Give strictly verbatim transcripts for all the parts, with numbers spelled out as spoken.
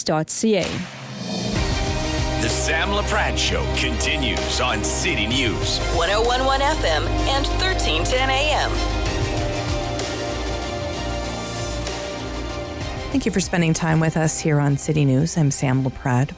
dot c a. The Sam LaPrade Show continues on City News. one oh one point one F M and thirteen ten A M. Thank you for spending time with us here on City News. I'm Sam LaPrade.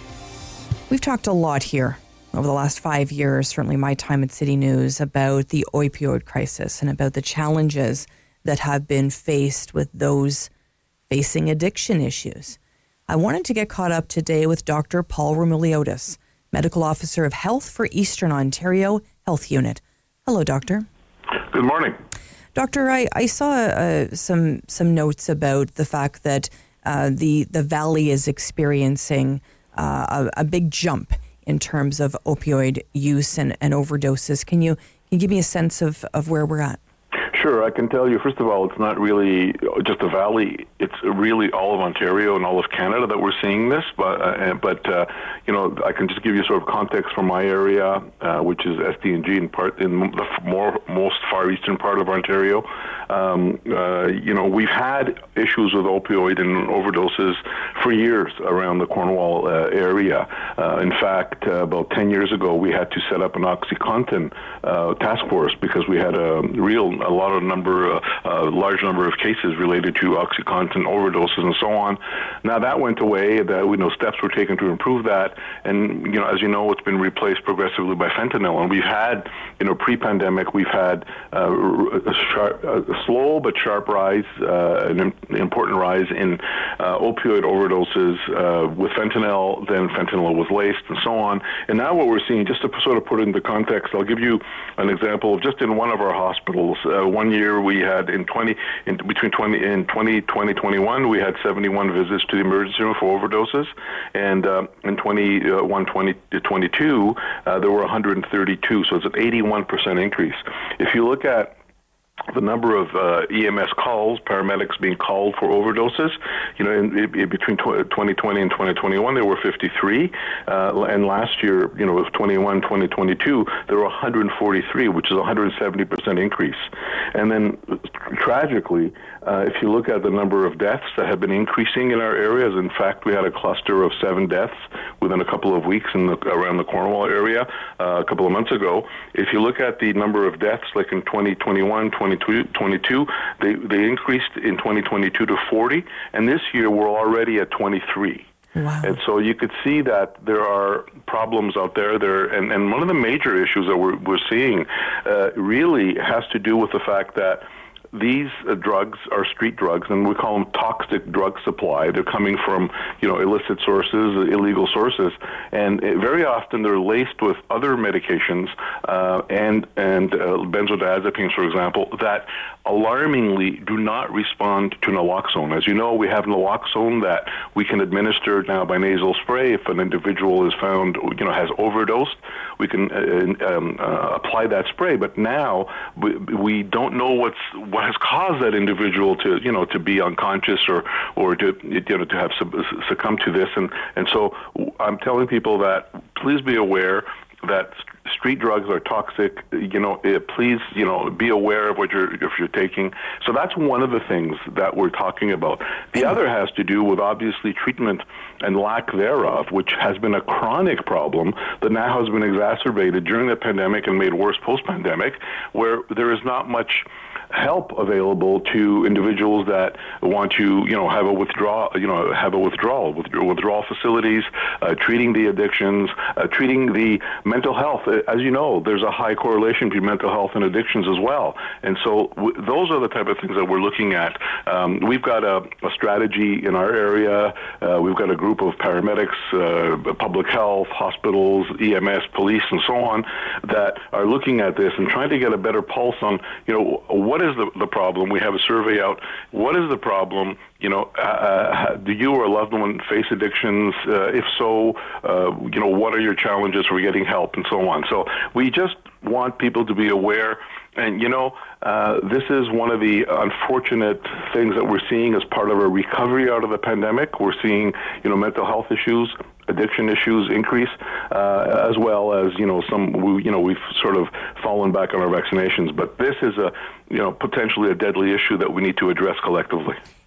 We've talked a lot here over the last five years, certainly my time at City News, about the opioid crisis and about the challenges that have been faced with those facing addiction issues. I wanted to get caught up today with Doctor Paul Roumeliotis, Medical Officer of Health for Eastern Ontario Health Unit. Hello, Doctor. Good morning. Doctor, I, I saw uh, some some notes about the fact that uh, the, the Valley is experiencing uh, a, a big jump in terms of opioid use and, and overdoses. Can you, can you give me a sense of, of where we're at? Sure, I can tell you, first of all, it's not really just the Valley. It's really all of Ontario and all of Canada that we're seeing this. But, uh, but uh, you know, I can just give you sort of context from my area, uh, which is S D N G in, part, in the more, most far eastern part of Ontario. Um, uh, you know, we've had issues with opioid and overdoses for years around the Cornwall uh, area. Uh, in fact, uh, about ten years ago, we had to set up an OxyContin uh, task force because we had a real, a lot of number, uh, a large number of cases related to OxyContin overdoses and so on. Now that went away. That we know steps were taken to improve that, and you know, as you know, it's been replaced progressively by fentanyl. And we've had, you know, pre-pandemic, we've had uh, a, sharp, a slow but sharp rise, uh, an important rise in uh, opioid overdoses uh, with fentanyl. Then fentanyl was laced and so on. And now what we're seeing, just to sort of put it into context, I'll give you an example of just in one of our hospitals. Uh, one year we had in twenty in between twenty in twenty twenty twenty-one we had seventy-one visits to the emergency room for overdoses, and uh, in twenty-one twenty twenty-two uh, there were one hundred thirty-two. So it's an eighty-one percent increase. If you look at the number of uh, E M S calls, paramedics being called for overdoses, you know, in, in between twenty twenty and twenty twenty-one, there were fifty-three, uh, and last year, you know, it was twenty-one, twenty twenty-two, there were one hundred forty-three, which is a one hundred seventy percent increase. And then, tragically, uh, if you look at the number of deaths that have been increasing in our areas, in fact, we had a cluster of seven deaths within a couple of weeks in the, around the Cornwall area uh, a couple of months ago. If you look at the number of deaths, like in twenty twenty-one, twenty twenty-two, they, they increased in twenty twenty-two to forty, and this year we're already at twenty-three. Wow. And so you could see that there are problems out there. There, and, and one of the major issues that we're, we're seeing uh, really has to do with the fact that these uh, drugs are street drugs, and we call them toxic drug supply. They're coming from, you know, illicit sources, illegal sources, and uh, very often they're laced with other medications uh, and and uh, benzodiazepines, for example, that alarmingly do not respond to naloxone. As you know, we have naloxone that we can administer now by nasal spray. If an individual is found, you know, has overdosed, we can uh, um, uh, apply that spray. But now we, we don't know what's what has caused that individual to, you know, to be unconscious or or to, you know, to have succumbed to this. And and so I'm telling people that please be aware that street drugs are toxic. You know, please, you know, be aware of what you're if you're taking. So that's one of the things that we're talking about. The other has to do with obviously treatment and lack thereof, which has been a chronic problem that now has been exacerbated during the pandemic and made worse post-pandemic, where there is not much help available to individuals that want to, you know, have a withdrawal, you know, have a withdrawal, with withdrawal facilities, uh, treating the addictions, uh, treating the mental health. As you know, there's a high correlation between mental health and addictions as well. And so w- those are the type of things that we're looking at. Um, we've got a, a strategy in our area. Uh, we've got a group of paramedics, uh, public health, hospitals, E M S, police, and so on that are looking at this and trying to get a better pulse on, you know, what is the, the problem? We have a survey out. What is the problem? You know, uh, do you or a loved one face addictions? Uh, if so, uh, you know, what are your challenges for getting help and so on? So we just want people to be aware. And, you know, uh, this is one of the unfortunate things that we're seeing as part of a recovery out of the pandemic. We're seeing, you know, mental health issues, addiction issues increase, uh, as well as, you know, some, we, you know, we've sort of fallen back on our vaccinations. But this is a, you know, potentially a deadly issue that we need to address collectively.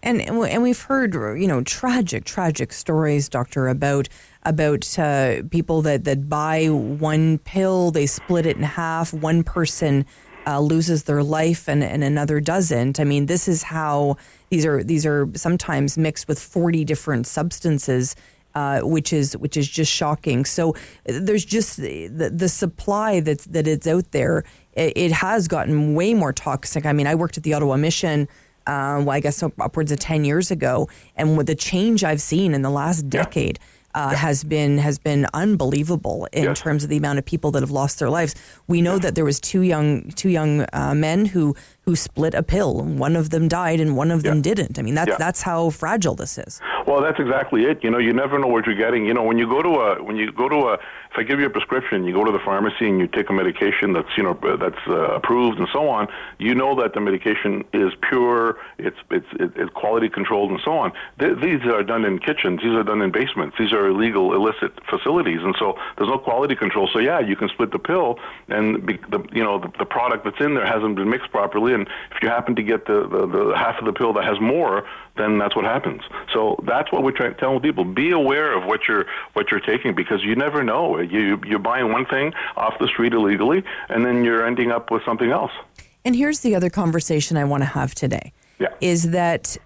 And and we've heard, you know, tragic, tragic stories, Doctor, about about uh, people that, that buy one pill, they split it in half, one person uh, loses their life and, and another doesn't. I mean, this is how these are these are sometimes mixed with forty different substances, uh, which is which is just shocking. So there's just the, the supply that's that it's out there. It, it has gotten way more toxic. I mean, I worked at the Ottawa Mission. Uh, well, I guess upwards of ten years ago, and with the change I've seen in the last decade uh, yeah. has been has been unbelievable in yes. terms of the amount of people that have lost their lives. We know yeah. that there was two young two young uh, men who who split a pill. One of them died, and one of them yeah. didn't. I mean, that's yeah. that's how fragile this is. Well, that's exactly it. You know, you never know what you're getting. You know, when you go to a when you go to a if I give you a prescription, you go to the pharmacy and you take a medication that's you know that's uh, approved and so on. You know that the medication is pure, it's it's it's quality controlled and so on. Th- these are done in kitchens. These are done in basements. These are illegal, illicit facilities, and so there's no quality control. So yeah, you can split the pill, and be, the you know the, the product that's in there hasn't been mixed properly. And if you happen to get the, the, the half of the pill that has more, then that's what happens. So that's what we're trying to tell people: be aware of what you're what you're taking, because you never know. You you're buying one thing off the street illegally, and then you're ending up with something else. And here's the other conversation I want to have today: yeah. is that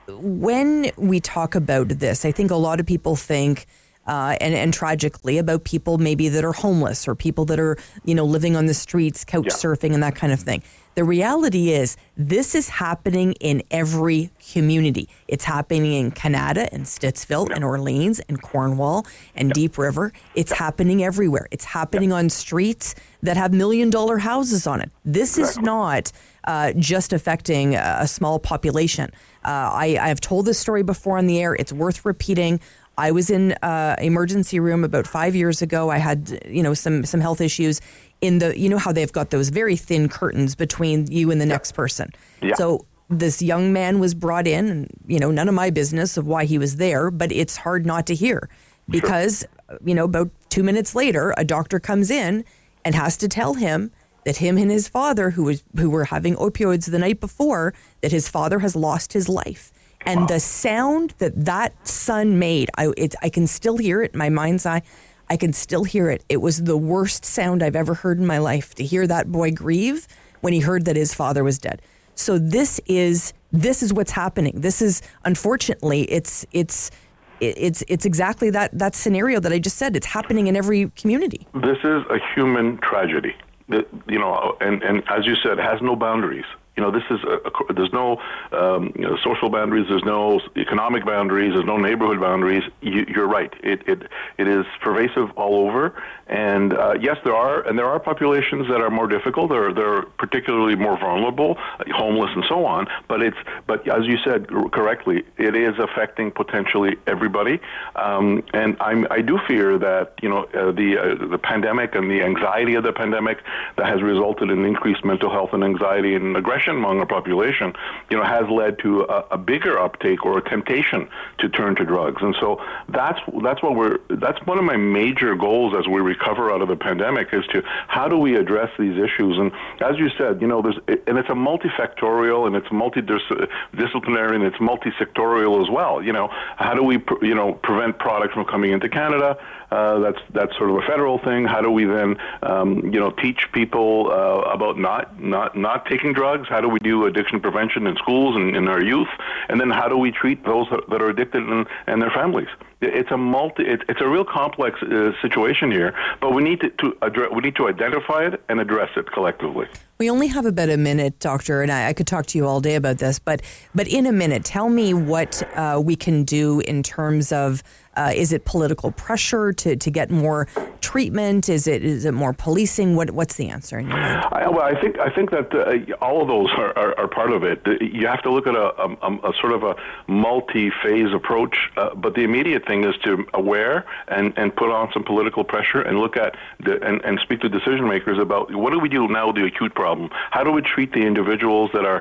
when we talk about this, I think a lot of people think. Uh, and, and tragically about people maybe that are homeless or people that are, you know, living on the streets, couch yeah. surfing and that kind of thing. The reality is this is happening in every community. It's happening in Canada and Stittsville yeah. and Orleans and Cornwall and yeah. Deep River. It's yeah. happening everywhere. It's happening yeah. on streets that have million dollar houses on it. This exactly. is not uh, just affecting a, a small population. Uh, I, I've told this story before on the air. It's worth repeating. I was in uh, emergency room about five years ago. I had, you know, some some health issues in the, you know how they've got those very thin curtains between you and the yeah. next person. Yeah. So this young man was brought in, and, you know, none of my business of why he was there, but it's hard not to hear because, sure. you know, about two minutes later, a doctor comes in and has to tell him that him and his father, who was who were having opioids the night before, that his father has lost his life. And wow. the sound that that son made, I it, I can still hear it in my mind's eye. I can still hear it. It was the worst sound I've ever heard in my life, to hear that boy grieve when he heard that his father was dead. So this is this is what's happening. This is, unfortunately, it's it's it's it's exactly that that scenario that I just said. It's happening in every community. This is a human tragedy. That, you know, and, and as you said, has no boundaries. You know, this is a, a, there's no um, you know, social boundaries, there's no economic boundaries, there's no neighborhood boundaries. You, you're right; it it it is pervasive all over. And uh, yes, there are, and there are populations that are more difficult. They're they're particularly more vulnerable, homeless, and so on. But it's but as you said correctly, it is affecting potentially everybody. Um, and I'm I do fear that you know uh, the uh, the pandemic and the anxiety of the pandemic that has resulted in increased mental health and anxiety and aggression among our population, you know, has led to a, a bigger uptake or a temptation to turn to drugs. And so that's that's what we're that's one of my major goals as we recover out of the pandemic, is to how do we address these issues. And as you said, you know, there's and it's a multifactorial and it's multidisciplinary and it's multisectorial as well. You know, how do we you know prevent products from coming into Canada? Uh, that's that's sort of a federal thing. How do we then, um, you know, teach people uh, about not not not taking drugs? How do we do addiction prevention in schools and in our youth? And then how do we treat those that are addicted and, and their families? It's a multi. It, it's a real complex uh, situation here, but we need to, to address. We need to identify it and address it collectively. We only have about a minute, Doctor, and I, I could talk to you all day about this, but but in a minute, tell me what uh, we can do in terms of uh, is it political pressure to, to get more treatment? Is it is it more policing? What what's the answer in your mind? I, well, I think I think that uh, all of those are, are, are part of it. You have to look at a, a, a sort of a multi-phase approach, uh, but the immediate thing is to aware and, and put on some political pressure and look at the, and, and speak to decision makers about what do we do now with the acute problem? How do we treat the individuals that are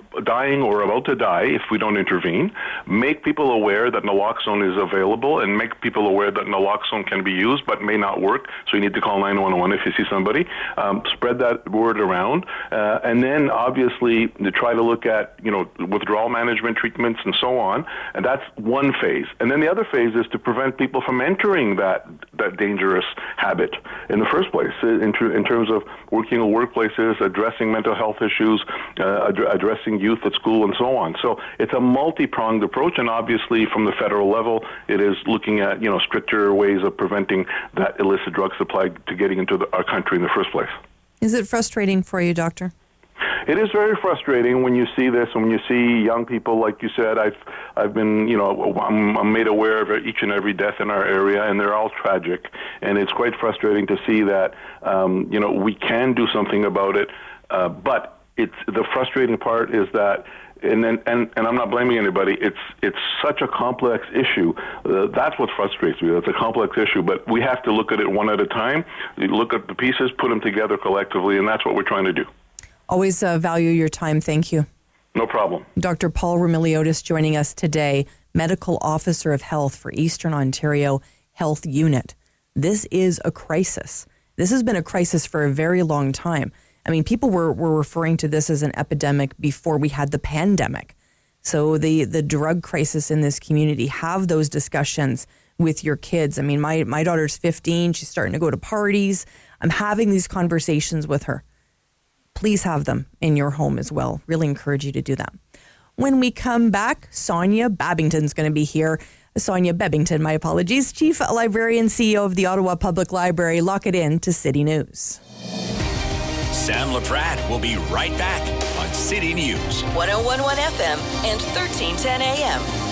dying or about to die if we don't intervene, make people aware that naloxone is available, and make people aware that naloxone can be used but may not work, so you need to call nine one one if you see somebody. Um, spread that word around, uh, and then obviously to try to look at, you know, withdrawal management treatments and so on, and that's one phase. And then the other phase is to prevent people from entering that, that dangerous habit in the first place, in, ter- in terms of working in workplaces, addressing mental health issues, uh, ad- addressing youth at school, and so on. So it's a multi-pronged approach, and obviously from the federal level, it is looking at, you know, stricter ways of preventing that illicit drug supply to getting into the, our country in the first place. Is it frustrating for you, Doctor? It is very frustrating when you see this, and when you see young people, like you said. I've I've been, you know, I'm, I'm made aware of each and every death in our area, and they're all tragic. And it's quite frustrating to see that, um, you know, we can do something about it, uh, but it's the frustrating part is that. And, then, and and I'm not blaming anybody. It's it's such a complex issue. Uh, that's what frustrates me. It's a complex issue, but we have to look at it one at a time. You look at the pieces, put them together collectively, and that's what we're trying to do. Always uh, value your time. Thank you. No problem. Doctor Paul Roumeliotis joining us today, Medical Officer of Health for Eastern Ontario Health Unit. This is a crisis. This has been a crisis for a very long time. I mean, people were, were referring to this as an epidemic before we had the pandemic. So the, the drug crisis in this community, have those discussions with your kids. I mean, my, my daughter's fifteen. She's starting to go to parties. I'm having these conversations with her. Please have them in your home as well. Really encourage you to do that. When we come back, Sonia Babington's going to be here. Sonia Bebbington, my apologies, Chief Librarian, C E O of the Ottawa Public Library. Lock it in to City News. Sam LaPrade will be right back on City News. one oh one point one F M and thirteen ten A M.